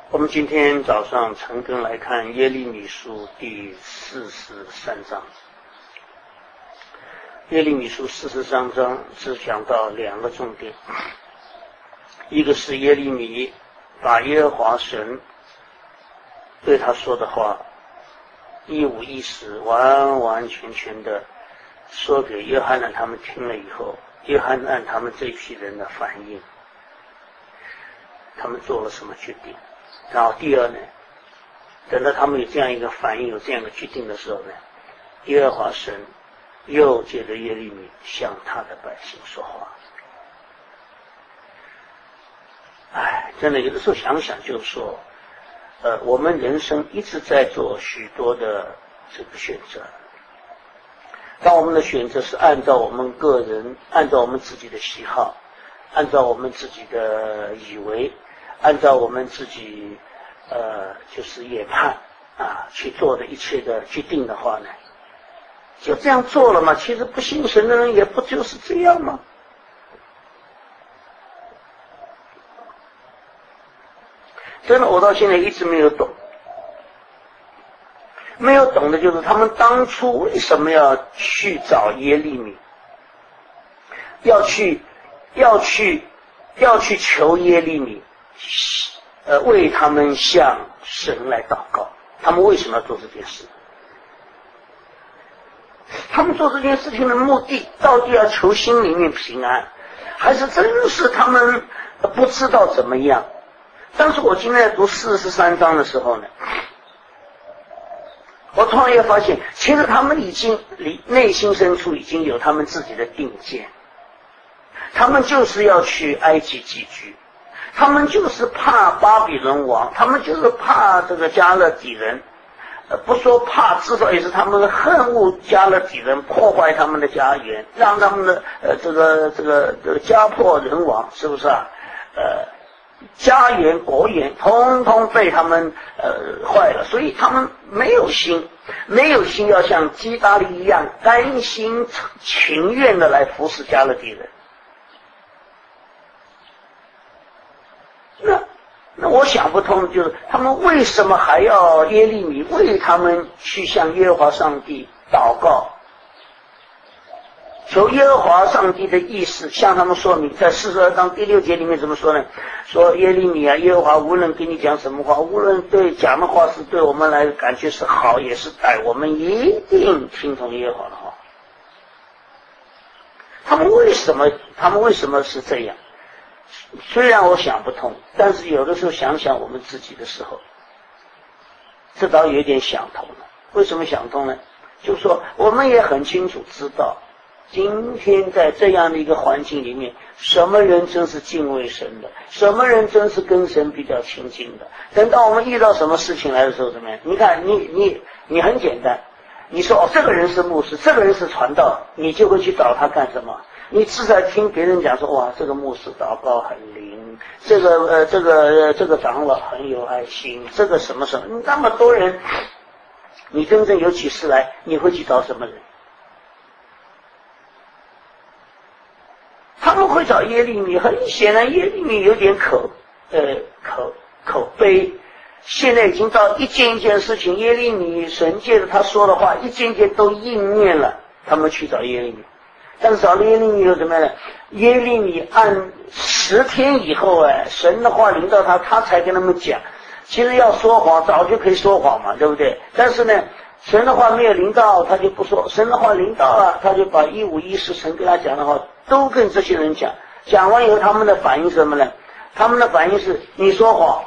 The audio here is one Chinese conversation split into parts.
我们今天早上陈根来看耶利米书第43章。耶利米书43章只讲到两个重点，一个是耶利米把耶和华神对他说的话一五一十完完全全的说给约翰南他们听了以后，约翰南他们这批人的反应，他们做了什么决定。然后第二呢，等到他们有这样一个反应，有这样一个决定的时候呢，耶和华神又借着耶利米向他的百姓说话。真的有的时候想想就是说，我们人生一直在做许多的这个选择。当我们的选择是按照我们个人，按照我们自己的喜好，按照我们自己的以为，按照我们自己就是研判去做的一切的决定的话呢，就这样做了嘛。其实不信神的人也不就是这样吗？真的，我到现在一直没有懂。没有懂的就是他们当初为什么要去找耶利米，要去求耶利米，为他们向神来祷告。他们为什么要做这件事？他们做这件事情的目的到底要求心里面平安，还是真是他们不知道怎么样？当时我今天在读43章的时候呢，我突然也发现，其实他们已经内心深处已经有他们自己的定见，他们就是要去埃及寄居，他们就是怕巴比伦王，他们就是怕这个加勒底人，不说怕，至少也是他们恨恶加勒底人，破坏他们的家园，让他们的这个家破人亡，是不是啊？家园国园通通被他们坏了，所以他们没有心要像基大利一样甘心情愿的来服侍加勒底人。那我想不通，就是他们为什么还要耶利米为他们去向耶和华上帝祷告，求耶和华上帝的意思向他们说明。在42章第6节里面怎么说呢？说耶利米啊，耶和华无论跟你讲什么话，无论对讲的话是对我们来感觉是好也是歹，我们一定听从耶和华的话。他们为什么是这样？虽然我想不通，但是有的时候想想我们自己的时候，这倒有点想通了。为什么想通呢？就是说我们也很清楚知道，今天在这样的一个环境里面，什么人真是敬畏神的，什么人真是跟神比较亲近的。等到我们遇到什么事情来的时候，怎么样？你看你很简单，你说这个人是牧师，这个人是传道，你就会去找他干什么？你至少听别人讲说，哇，这个牧师祷告很灵，这个长老很有爱心，这个什么什么，那么多人，你真正有启示来，你会去找什么人？他们会找耶利米，很显然耶利米有点口碑，现在已经到一件一件事情，耶利米神借着他说的话，一件件都应验了，他们去找耶利米。但是找了耶利米又怎么样呢？耶利米按10天以后神的话临到他，他才跟他们讲。其实要说谎早就可以说谎嘛，对不对？但是呢，神的话没有临到，他就不说；神的话临到了，他就把1514神跟他讲的话都跟这些人讲。讲完以后，他们的反应是什么呢？他们的反应是你说谎。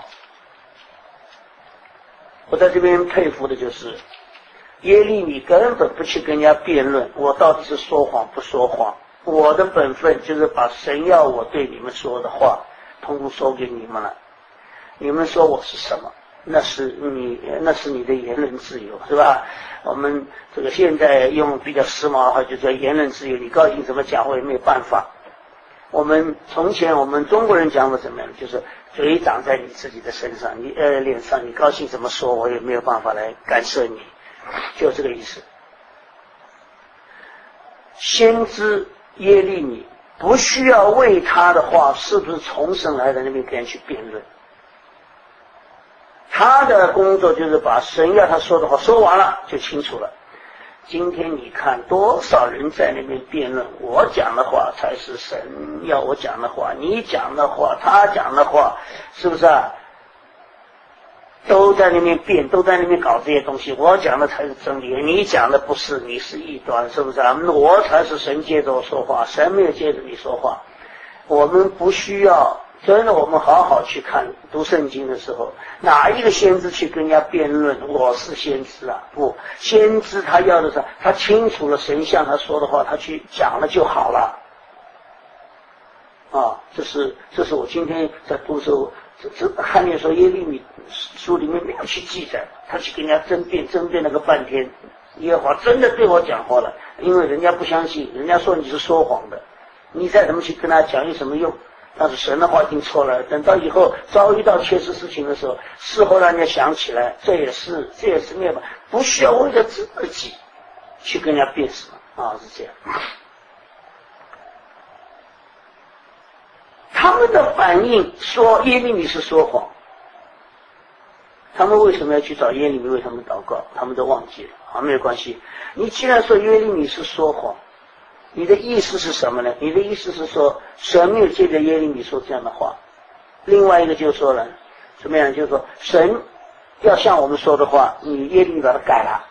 我在这边佩服的就是耶利米根本不去跟人家辩论，我到底是说谎不说谎。我的本分就是把神要我对你们说的话通通说给你们了。你们说我是什么？那是你的言论自由，是吧？我们这个现在用比较时髦的话就叫言论自由，你高兴怎么讲我也没有办法。从前我们中国人讲的怎么样？就是嘴长在你自己的身上，脸上，你高兴怎么说我也没有办法来干涉你，就这个意思。先知耶利米不需要为他的话是不是从神来的那边跟人去辩论， 他的工作就是把神要他说的话说完了就清楚了。今天你看多少人在那边辩论，我讲的话才是神要我讲的话，你讲的话，他讲的话，是不是啊？都在那边辩，都在那边搞这些东西。我讲的才是真理，你讲的不是，你是异端，是不是啊？我才是神接着我说话，神没有接着你说话。我们不需要，真的，我们好好去看读圣经的时候，哪一个先知去跟人家辩论我是先知啊？不，先知他要的是他清楚了神像他说的话，他去讲了就好了。啊，这是我今天在读的时候，看见说耶利米书里面没有去记载，他去跟人家争辩了个半天，耶和华真的对我讲话了，因为人家不相信，人家说你是说谎的，你再怎么去跟他讲有什么用？但是神的话已经错了，等到以后遭遇到切实事情的时候，事后让人家想起来，这也是没有办法，不需要为了自己去跟人家辩什么啊，是这样。他们的反应说耶利米是说谎，他们为什么要去找耶利米为他们祷告？他们都忘记了啊，没有关系。你既然说耶利米是说谎，你的意思是什么呢？你的意思是说神没有借着耶利米说这样的话。另外一个就是说了，怎么样？就是说神要像我们说的话，你耶利米把它改了。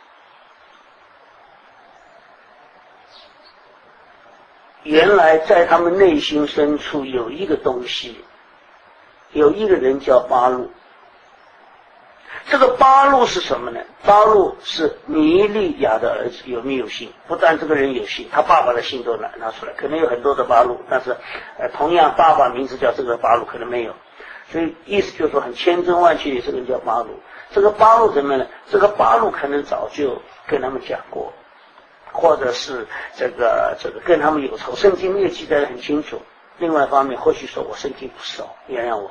原来在他们内心深处有一个东西，有一个人叫巴路。这个巴路是什么呢？巴路是尼利亚的儿子，有没有姓？不但这个人有姓，他爸爸的姓都拿出来，可能有很多的巴路，但是同样爸爸名字叫这个巴路可能没有，所以意思就是说很千真万确，这个人叫巴路。这个巴路怎么呢？这个巴路可能早就跟他们讲过，或者是这个跟他们有仇，圣经没有记载得很清楚。另外一方面，或许说我圣经不熟，原谅我。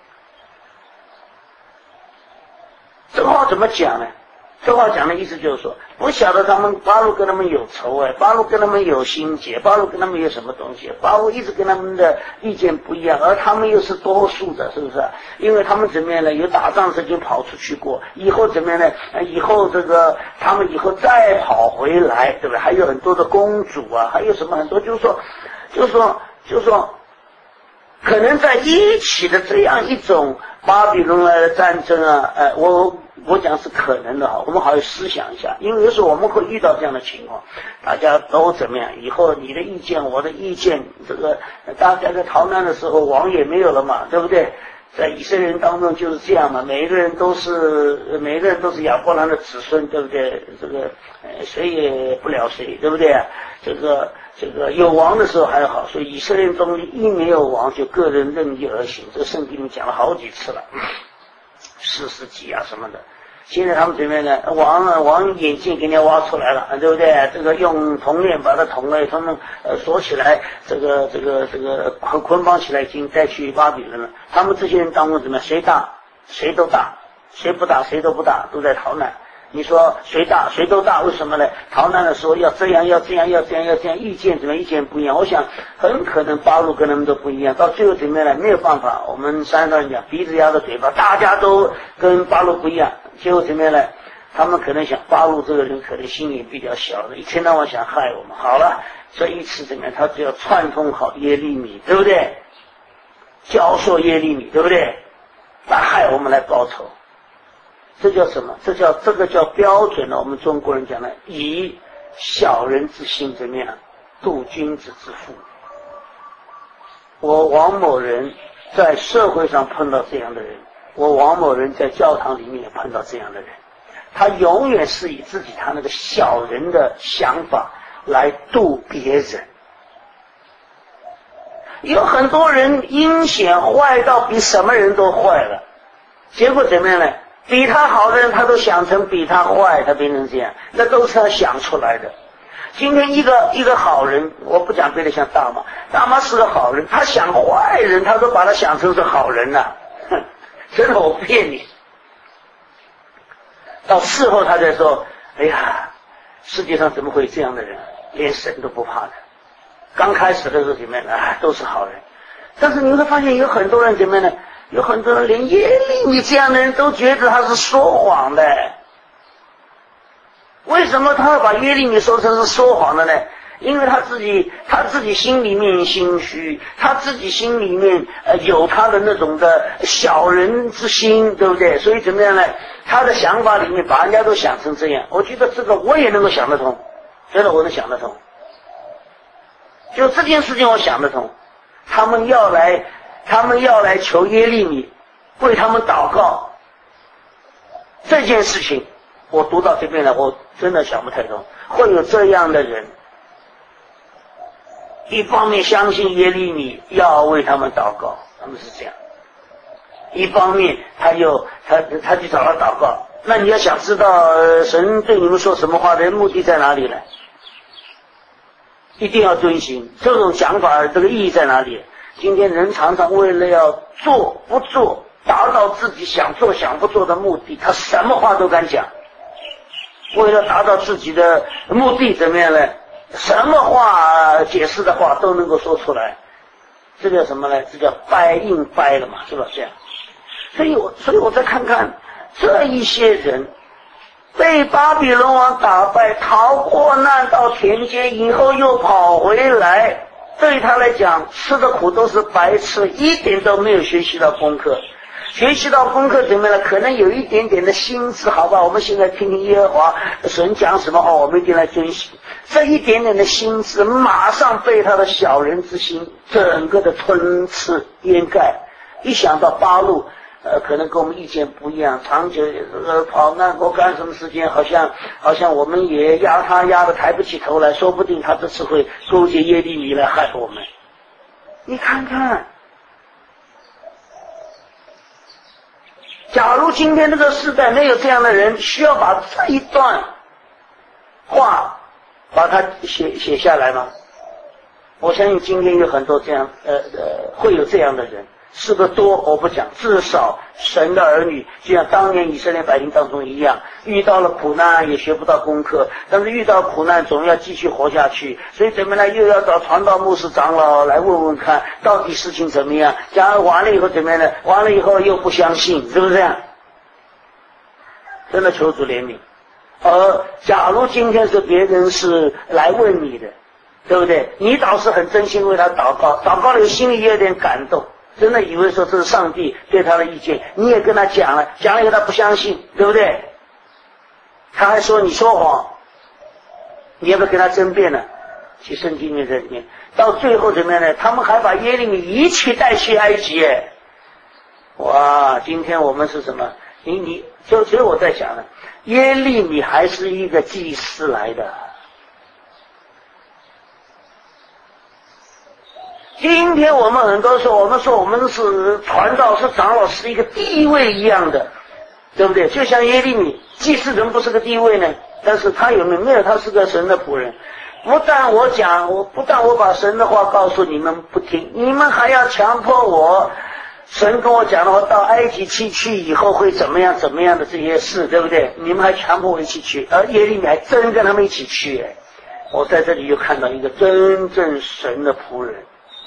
这话怎么讲呢？这话讲的意思就是说，不晓得他们巴路跟他们有仇巴路跟他们有心结，巴路跟他们有什么东西，巴路一直跟他们的意见不一样，而他们又是多数的，是不是？因为他们怎么样呢？有打仗时就跑出去过，以后怎么样呢？以后他们以后再跑回来，对不对？还有很多的公主啊，还有什么很多，就是说可能在一起的这样一种巴比伦来的战争啊，我讲是可能的哈，我们好好思想一下，因为有时候我们会遇到这样的情况，大家都怎么样？以后你的意见，我的意见，大家在逃难的时候，王也没有了嘛，对不对？在以色列人当中就是这样嘛，每个人都是亚伯兰的子孙，对不对？谁也不了谁，对不对？这个有王的时候还好，所以以色列中一没有王就个人任意而行，这个圣经里面讲了好几次了，4世纪啊什么的。现在他们这边呢，王眼镜给人家挖出来了，对不对？这个用铜链把它捅了，他们锁起来，这个捆绑起来，已经带去巴比伦了。他们这些人当中怎么样？谁大谁都大，谁不大谁都不大，都在逃难。你说谁大谁都大，为什么呢？逃难的时候要这样，意见怎么意见不一样？我想很可能巴路跟他们都不一样，到最后怎么样呢？没有办法，我们山上讲鼻子压着嘴巴，大家都跟巴路不一样，结果怎么样呢？他们可能想巴路这个人可能心也比较小的，一天到晚想害我们。好了，这一次怎么样？他只要串通好耶利米，对不对？教唆耶利米，对不对？来害我们来报仇。这叫什么？这个叫标准的，我们中国人讲的以小人之心怎么样度君子之腹。我王某人在社会上碰到这样的人，我王某人在教堂里面也碰到这样的人，他永远是以自己他那个小人的想法来度别人。有很多人阴险坏到比什么人都坏了，结果怎么样呢？比他好的人他都想成比他坏，他变成这样，那都是他想出来的。今天一个好人，我不讲别的，像大妈是个好人，他想坏人他都把他想成是好人了，真的我骗你。到事后他才说，哎呀，世界上怎么会有这样的人，连神都不怕的。刚开始的时候怎么样都是好人，但是你会发现有很多人怎么样呢？ 有很多人连耶利米这样的人都觉得他是说谎的。为什么他会把耶利米说成是说谎的呢？因为他自己心里面心虚，他自己心里面有他的那种的小人之心，对不对？所以怎么样呢？他的想法里面把人家都想成这样。我觉得这个我也能够想得通，真的我能想得通。就这件事情我想得通。他们要来求耶利米为他们祷告，这件事情我读到这边来，我真的想不太通。会有这样的人，一方面相信耶利米要为他们祷告，他们是这样；一方面他去找他祷告。那你要想知道神对你们说什么话的目的在哪里呢？一定要遵循这种想法，这个意义在哪里？今天人常常为了要做不做，达到自己想做想不做的目的，他什么话都敢讲。为了达到自己的目的怎么样呢？什么话解释的话都能够说出来。这叫什么呢？这叫掰硬掰了嘛，是吧？这样。所以我再看看这一些人被巴比伦王打败，逃过难到田间以后又跑回来，对他来讲吃的苦都是白吃，一点都没有学习到功课。学习到功课怎么样呢？可能有一点点的心智，好吧，我们现在听听耶和华神讲什么，我们一定来遵循。这一点点的心智马上被他的小人之心整个的吞吃掩盖。一想到八路可能跟我们意见不一样，长久跑难过干什么时间，好像我们也压他压得抬不起头来，说不定他这次会勾结耶利米来害我们。你看看，假如今天这个时代没有这样的人，需要把这一段话把它写下来吗？我相信今天有很多这样会有这样的人，是个多我不讲，至少神的儿女就像当年以色列百姓当中一样，遇到了苦难也学不到功课，但是遇到苦难总要继续活下去。所以怎么呢？又要找传道牧师长老来问问看到底事情怎么样，讲完了以后怎么样呢？完了以后又不相信，是不是这样？真的求主怜悯。而假如今天是别人是来问你的，对不对？你倒是很真心为他祷告，祷告了心里也有点感动，真的以为说这是上帝对他的意见，你也跟他讲了以后他不相信，对不对？他还说你说谎，你要不要跟他争辩呢？其实圣经里面到最后怎么样呢？他们还把耶利米一起带去埃及。哇，今天我们是什么？所以我在想呢，耶利米还是一个祭司来的。今天我们很多时候我们说我们是传道是长老是一个地位一样的，对不对？就像耶利米祭司人不是个地位呢，但是他有没有他是个神的仆人。不但我把神的话告诉你们不听，你们还要强迫我，神跟我讲的话到埃及去以后会怎么样的这些事，对不对？你们还强迫我一起去，而耶利米还真跟他们一起去。我在这里又看到一个真正神的仆人。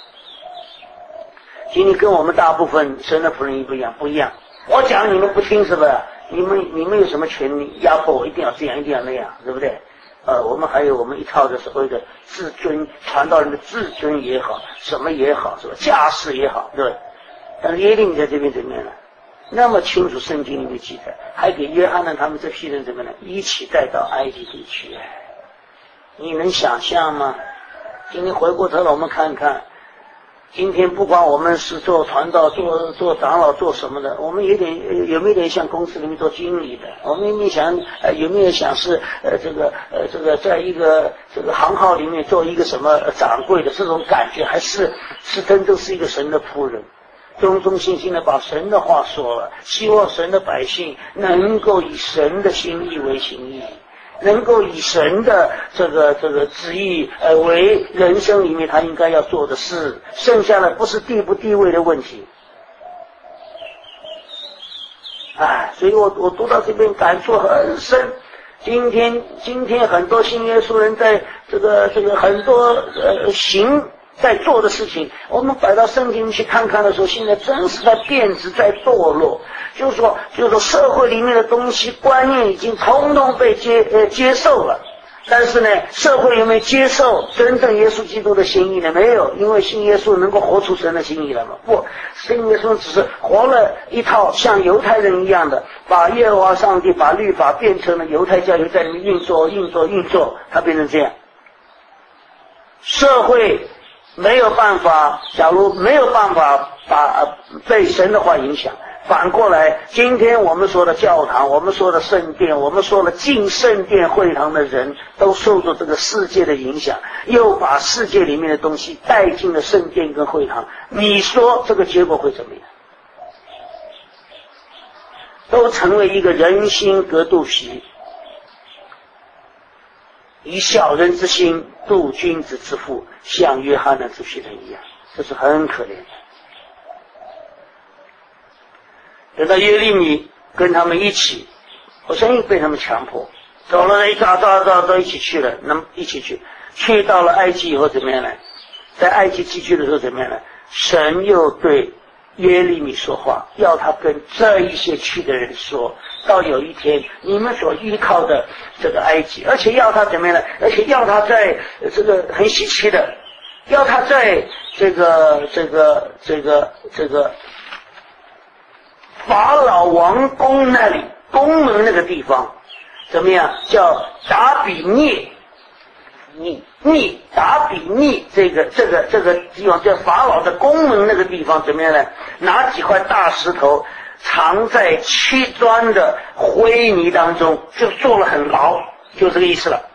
今天跟我们大部分神的仆人不一样，我讲你们不听是吧？你们有什么权利压迫我一定要这样一定要那样，对不对？我们还有我们一套的所谓的自尊，传道人的自尊也好，什么也好，是吧？架势也好，对吧？但是耶利米在这边怎么样呢？那么清楚圣经里面记载，还给约翰呢他们这批人怎么呢？一起带到埃及地去。你能想象吗？今天回过头来我们看看，今天不管我们是做传道做长老做什么的，我们有没有点像公司里面做经理的？我们有没有想是这个在一个这个行号里面做一个什么掌柜的这种感觉，还是真正是一个神的仆人，忠忠心心的把神的话说了，希望神的百姓能够以神的心意为心意，能够以神的这个旨意为人生里面他应该要做的事，剩下的不是地不地位的问题。所以我读到这边感触很深。今天很多信耶稣人在这个很多行在做的事情，我们摆到圣经去看看的时候，现在真是在变质，在堕落。就是说社会里面的东西观念已经统统被接受了。但是呢，社会有没有接受真正耶稣基督的心意呢？没有，因为信耶稣能够活出神的心意来吗？不，信耶稣只是活了一套像犹太人一样的，把耶和华上帝把律法变成了犹太教，就在里面运作，它变成这样。社会没有办法，假如没有办法被神的话影响，反过来，今天我们说的教堂，我们说的圣殿，我们说的进圣殿会堂的人，都受着这个世界的影响，又把世界里面的东西带进了圣殿跟会堂。你说这个结果会怎么样？都成为一个人心隔肚皮，以小人之心度君子之腹，像约翰的这些人一样，这是很可怜的。等到耶利米跟他们一起，好像又被他们强迫走了一大都一起去了，那么一起去到了埃及以后怎么样呢？在埃及寄居的时候怎么样呢？神又对耶利米说话，要他跟这一些去的人说，到有一天你们所依靠的这个埃及，而且要他怎么样呢？而且要他在这个很稀奇的，要他在这个法老王宫那里，宫门那个地方怎么样？叫达比涅，达比涅这个地方叫法老的宫门那个地方怎么样呢？拿几块大石头藏在砌砖的灰泥当中，就做了很牢，就这个意思了。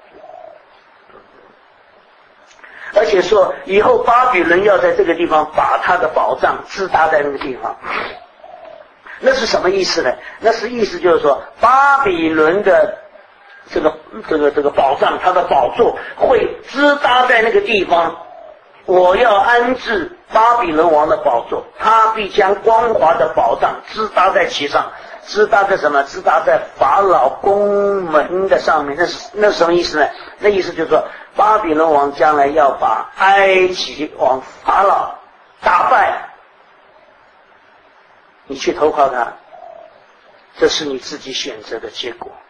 而且说以后巴比伦要在这个地方把他的宝藏支搭在那个地方。那是什么意思呢？那是意思就是说，巴比伦的这个宝藏，它的宝座会支搭在那个地方。我要安置巴比伦王的宝座，他必将光华的宝藏支搭在其上。支搭在什么？支搭在法老宫门的上面。那是什么意思呢？那意思就是说，巴比伦王将来要把埃及王法老打败。你去投靠他，这是你自己选择的结果。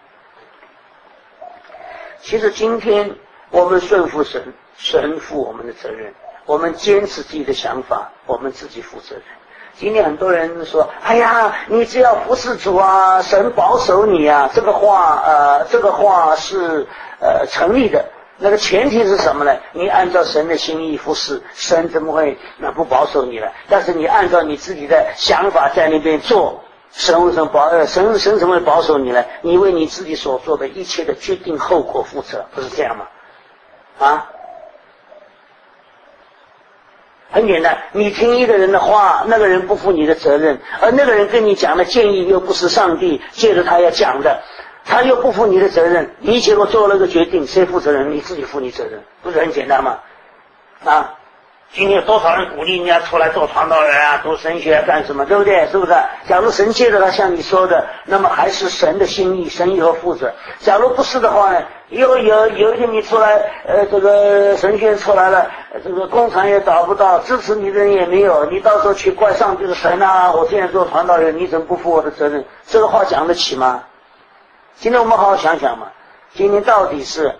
其实今天我们顺服神，神负我们的责任，我们坚持自己的想法，我们自己负责任。今天很多人说，哎呀，你只要服侍主啊，神保守你啊，这个话是成立的。那个前提是什么呢？你按照神的心意服侍，神怎么会不保守你呢？但是你按照你自己的想法在那边做，神为什么神怎么会保守你呢？你为你自己所做的一切的决定后果负责，不是这样吗？啊？很简单，你听一个人的话，那个人不负你的责任，而那个人跟你讲的建议又不是上帝借着他要讲的，他又不负你的责任，你结果做了个决定，谁负责任？你自己负你责任，不是很简单吗？啊，今天有多少人鼓励人家出来做传道人啊，读神学干什么，对不对？是不是？假如神借着他像你说的，那么还是神的心意，神以后负责。假如不是的话呢，有一天你出来，这个神学出来了，这个工厂也找不到，支持你的人也没有，你到时候去怪上帝的神啊！我现在做传道人，你怎么不负我的责任？这个话讲得起吗？今天我们好好想想嘛，今天到底是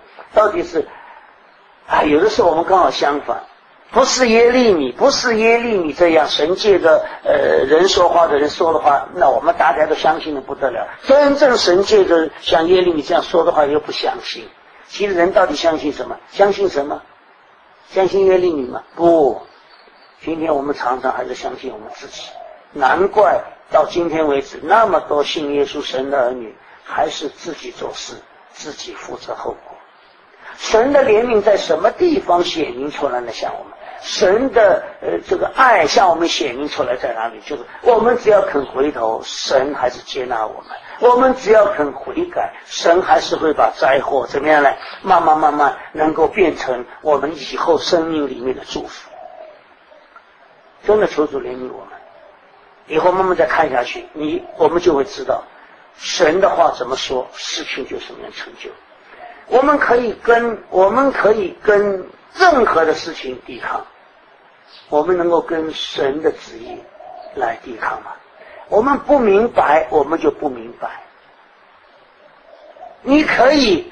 有的时候我们刚好相反，不是耶利米这样神借着人说话的人说的话，那我们大家都相信的不得了。真正神借着像耶利米这样说的话又不相信。其实人到底相信什么？相信什么？相信耶利米吗？不，今天我们常常还是相信我们自己。难怪到今天为止那么多信耶稣神的儿女还是自己做事，自己负责后果。神的怜悯在什么地方显明出来呢？向我们，神的这个爱向我们显明出来在哪里？就是我们只要肯回头，神还是接纳我们；我们只要肯悔改，神还是会把灾祸怎么样呢？慢慢能够变成我们以后生命里面的祝福。真的求主怜悯我们，以后慢慢再看下去，我们就会知道神的话怎么说，事情就什么样成就。我们可以跟任何的事情抵抗，我们能够跟神的旨意来抵抗吗？我们不明白，我们就不明白。你可以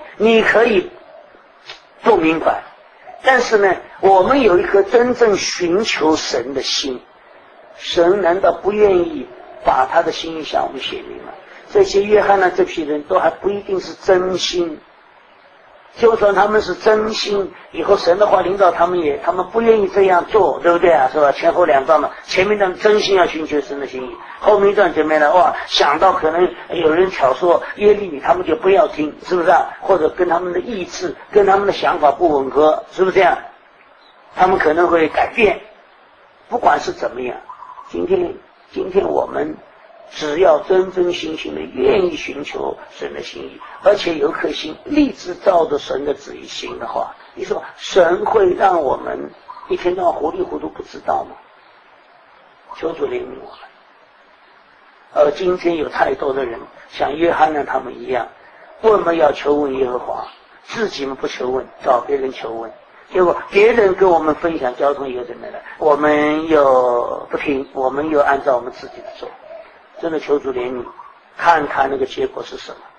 不明白，但是呢，我们有一颗真正寻求神的心，神难道不愿意把他的心意向我们显明吗？这些约翰呢，这批人都还不一定是真心，就算他们是真心，以后神的话领导他们不愿意这样做，对不对啊？是吧？前后两段嘛，前面一段真心要寻求神的心意，后面一段怎么样呢？哇，想到可能有人挑唆耶利米，他们就不要听，是不是啊？或者跟他们的意志、跟他们的想法不吻合，是不是这样？他们可能会改变。不管是怎么样，今天我们只要真真心心的愿意寻求神的心意，而且有颗心立志照着神的旨意行的话，你说神会让我们一天到晚糊里糊涂不知道吗？求主怜悯我们。而今天有太多的人像约翰呢他们一样，我们要求问耶和华，自己们不求问，找别人求问，结果别人跟我们分享交通以后怎么样，我们又不听，我们又按照我们自己的做。真的求主怜悯，看看那个结果是什么。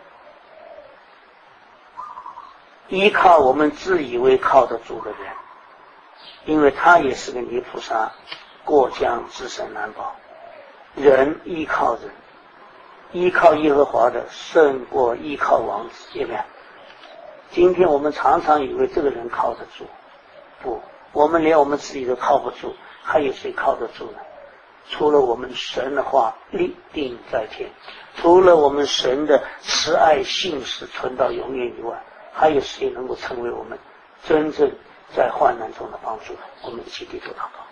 依靠我们自以为靠得住的人，因为他也是个泥菩萨，过江自身难保。人依靠人，依靠耶和华的胜过依靠王子，有没有？今天我们常常以为这个人靠得住，不，我们连我们自己都靠不住，还有谁靠得住呢？除了我们神的话立定在天，除了我们神的慈爱信实存到永远以外，还有谁能够成为我们真正在患难中的帮助呢？我们一起低头祷告。